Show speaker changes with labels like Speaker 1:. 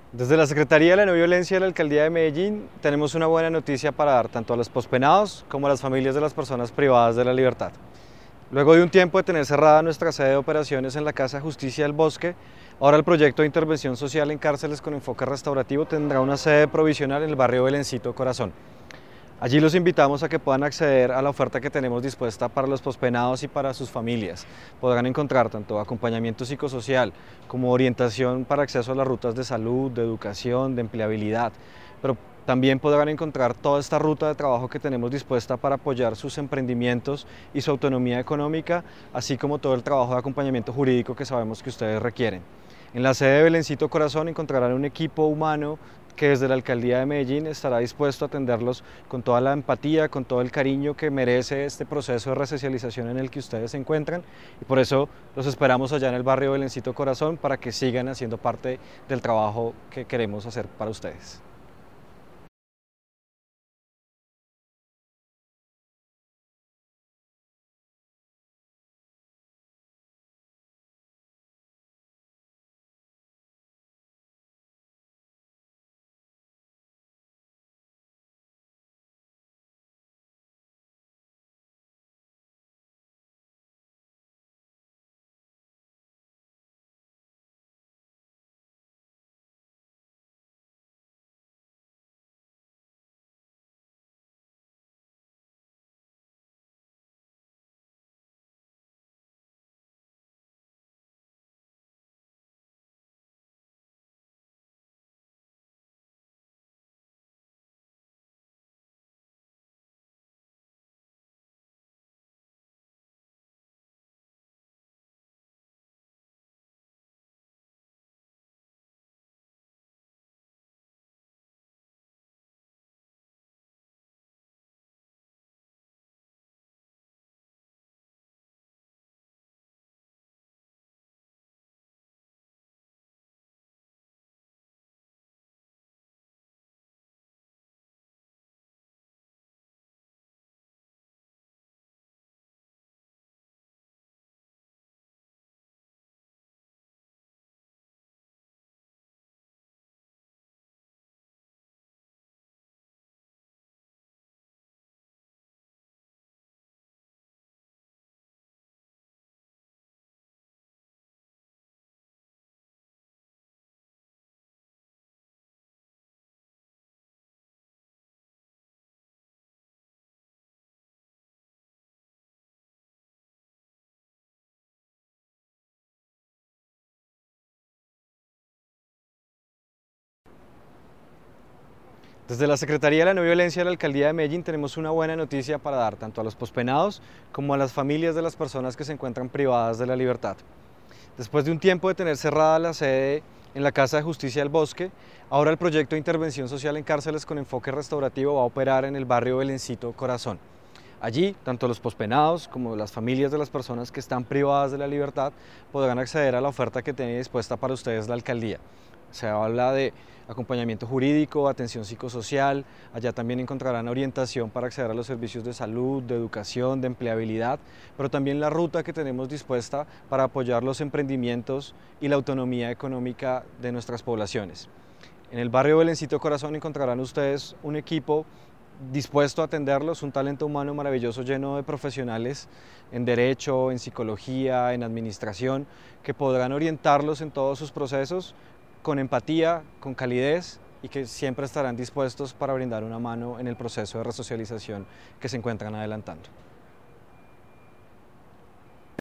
Speaker 1: Desde la Secretaría de la No Violencia de la Alcaldía de Medellín tenemos una buena noticia para dar tanto a los pospenados como a las familias de las personas privadas de la libertad. Luego de un tiempo de tener cerrada nuestra sede de operaciones en la Casa de Justicia del Bosque, ahora el proyecto de intervención social en cárceles con enfoque restaurativo tendrá una sede provisional en el barrio Belencito Corazón. Allí los invitamos a que puedan acceder a la oferta que tenemos dispuesta para los pospenados y para sus familias. Podrán encontrar tanto acompañamiento psicosocial como orientación para acceso a las rutas de salud, de educación, de empleabilidad, pero también podrán encontrar toda esta ruta de trabajo que tenemos dispuesta para apoyar sus emprendimientos y su autonomía económica, así como todo el trabajo de acompañamiento jurídico que sabemos que ustedes requieren. En la sede de Belencito Corazón encontrarán un equipo humano que desde la Alcaldía de Medellín estará dispuesto a atenderlos con toda la empatía, con todo el cariño que merece este proceso de resocialización en el que ustedes se encuentran, y por eso los esperamos allá en el barrio Belencito Corazón para que sigan haciendo parte del trabajo que queremos hacer para ustedes. Desde la Secretaría de la No Violencia de la Alcaldía de Medellín tenemos una buena noticia para dar tanto a los pospenados como a las familias de las personas que se encuentran privadas de la libertad. Después de un tiempo de tener cerrada la sede en la Casa de Justicia del Bosque, ahora el proyecto de intervención social en cárceles con enfoque restaurativo va a operar en el barrio Belencito Corazón. Allí, tanto los pospenados como las familias de las personas que están privadas de la libertad podrán acceder a la oferta que tiene dispuesta para ustedes la alcaldía. Se habla de acompañamiento jurídico, atención psicosocial, allá también encontrarán orientación para acceder a los servicios de salud, de educación, de empleabilidad, pero también la ruta que tenemos dispuesta para apoyar los emprendimientos y la autonomía económica de nuestras poblaciones. En el barrio Belencito Corazón encontrarán ustedes un equipo dispuesto a atenderlos, un talento humano maravilloso lleno de profesionales en derecho, en psicología, en administración, que podrán orientarlos en todos sus procesos con empatía, con calidez, y que siempre estarán dispuestos para brindar una mano en el proceso de resocialización que se encuentran adelantando.